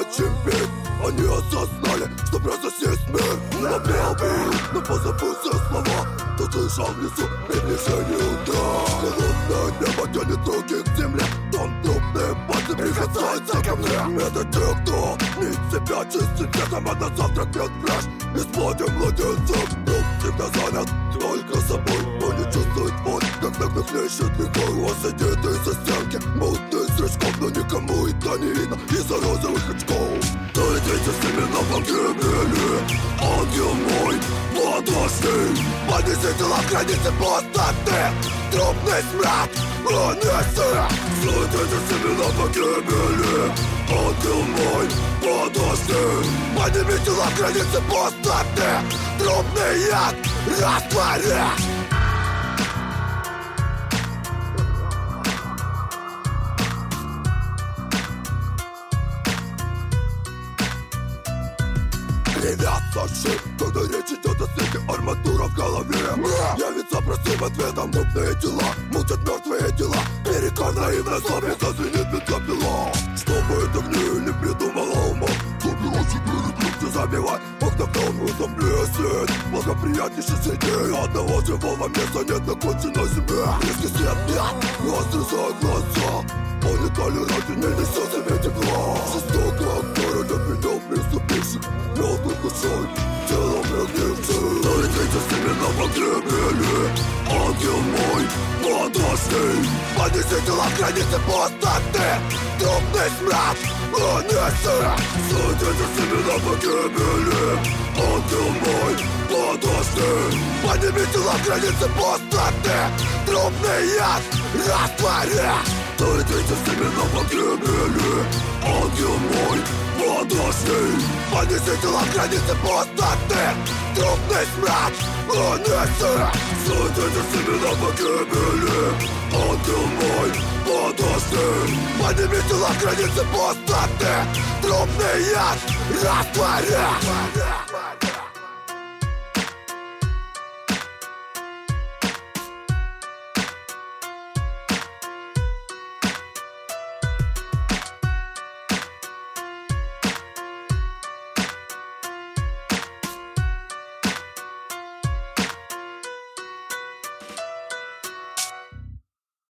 нечем петь. Они осознали, что просто есть мир. Напел бы, но позабыл все слова. Кто слышал в лесу приближение утра. Холодное небо тянет руки к земле. Тон трупные пальцы прикасаются ко мне. Это те, кто нить себя чистит летом, а на завтрак пьет пляж. И с плотью младенцев труп всегда занят только собой. Он не чувствует боль, когда хлещет лихой. Он сидит из-за стенки, мутный зрачком, но никому это не видно из-за розовых очков. Ты ветер с ними на погибели. Ангел мой, подожди. Поднеси тела к границе пустоты. Трупный смрад унеси. Ты ветер с ними на погибели. Ангел мой, подожди. Подними тела к границе пустоты. Трупный яд раствори. Привет, Саши, когда речь идет о свете, арматура в голове. Явится простым ответом, мутные тела, мутят мертвые дела. Перекор наивной злобе зазвенит бензопила. Чтобы это гниль не придумала ума. Забила себе рекрутки, забивай окна в том замлесет. Благоприятнейший среди одного живого места нет на конченной земле. Близкий свет нет, разрезая глаза. Он нетолерантен, не несет себе тепла. Жестоко города принял приступивших. Мертвых душой, телом прогнивших. Но ведь ветер с ними на погибели. Ангел мой, подожди. Поднеси тела к границе пустоты. Трупный смрад унеси. Но ведь ветер с ними на погибели. Ангел мой, подожди. Подними тела к границе пустоты. Трупный яд раствори. То ведь ветер с ними на погибели. Ангел мой, подожди. Поднеси тела к границе пустоты. Трупный смрад унеси. То ведь ветер с ними на погибели. Ангел мой, подожди. Подними тела к границе пустоты. Трупный яд раствори.